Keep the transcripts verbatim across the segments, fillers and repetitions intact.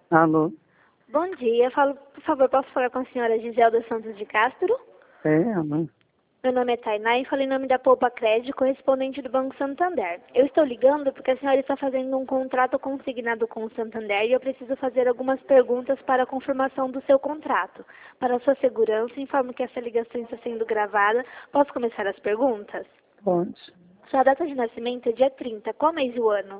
Alô? Bom dia, falo, por favor, posso falar com a senhora Giselda Santos de Castro? É, Ana. Meu nome é Tainá e falo em nome da Poupa Crédito, correspondente do Banco Santander. Eu estou ligando porque a senhora está fazendo um contrato consignado com o Santander e eu preciso fazer algumas perguntas para a confirmação do seu contrato. Para a sua segurança, informo que essa ligação está sendo gravada. Posso começar as perguntas? Pode. Sua data de nascimento é dia trinta. Qual mês e o ano?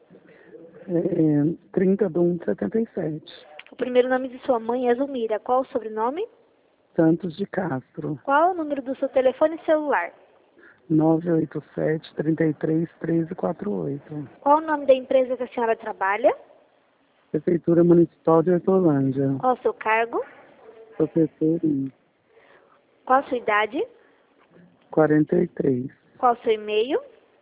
É, trinta de um de setenta e sete. O primeiro nome de sua mãe é Zulmira. Qual o sobrenome? Santos de Castro. Qual o número do seu telefone celular? nove oito sete, três três, um três quatro oito. Qual o nome da empresa que a senhora trabalha? Prefeitura Municipal de Hortolândia. Qual o seu cargo? Professor I. Qual a sua idade? quarenta e três. Qual o seu e-mail?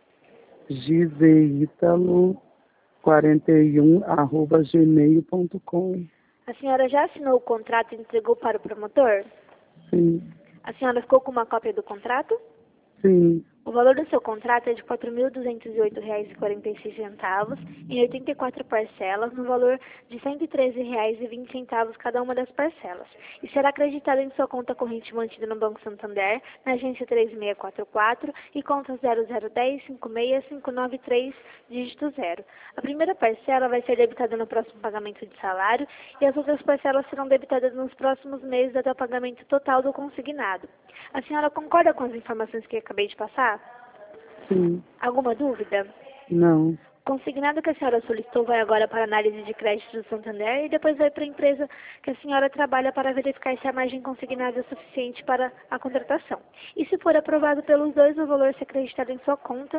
gizeitalo quarenta e um arroba gmail ponto com. A senhora já assinou o contrato e entregou para o promotor? Sim. A senhora ficou com uma cópia do contrato? Sim. O valor do seu contrato é de quatro mil duzentos e oito reais e quarenta e seis centavos em oitenta e quatro parcelas, no valor de cento e treze reais e vinte centavos cada uma das parcelas, e será acreditado em sua conta corrente mantida no Banco Santander, na agência três seis quatro quatro e conta zero zero um zero cinco seis cinco nove três, dígito zero. A primeira parcela vai ser debitada no próximo pagamento de salário e as outras parcelas serão debitadas nos próximos meses até o pagamento total do consignado. A senhora concorda com as informações que acabei de passar? Sim. Alguma dúvida? Não. O consignado que a senhora solicitou vai agora para a análise de crédito do Santander e depois vai para a empresa que a senhora trabalha para verificar se a margem consignada é suficiente para a contratação. E se for aprovado pelos dois, o valor será acreditado em sua conta.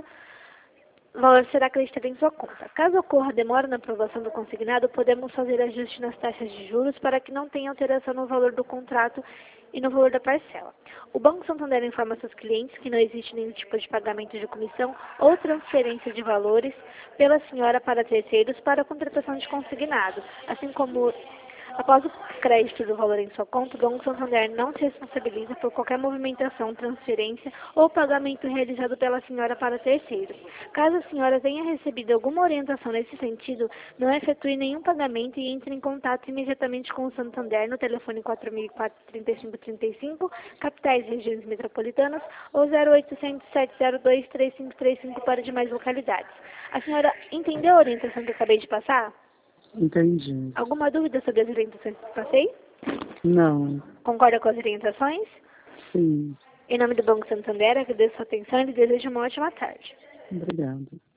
O valor será acreditado em sua conta. Caso ocorra demora na aprovação do consignado, podemos fazer ajuste nas taxas de juros para que não tenha alteração no valor do contrato e no valor da parcela. O Banco Santander informa seus clientes que não existe nenhum tipo de pagamento de comissão ou transferência de valores pela senhora para terceiros para a contratação de consignado, assim como após o crédito do valor em sua conta, o Banco Santander não se responsabiliza por qualquer movimentação, transferência ou pagamento realizado pela senhora para terceiros. Caso a senhora tenha recebido alguma orientação nesse sentido, não efetue nenhum pagamento e entre em contato imediatamente com o Santander no telefone quatro mil e quatro, trinta e cinco trinta e cinco, capitais e regiões metropolitanas, ou zero oitocentos, sete zero dois, três cinco três cinco para demais localidades. A senhora entendeu a orientação que eu acabei de passar? Entendi. Alguma dúvida sobre as orientações que passei? Não. Concorda com as orientações? Sim. Em nome do Banco Santander, agradeço a sua atenção e desejo uma ótima tarde. Obrigado.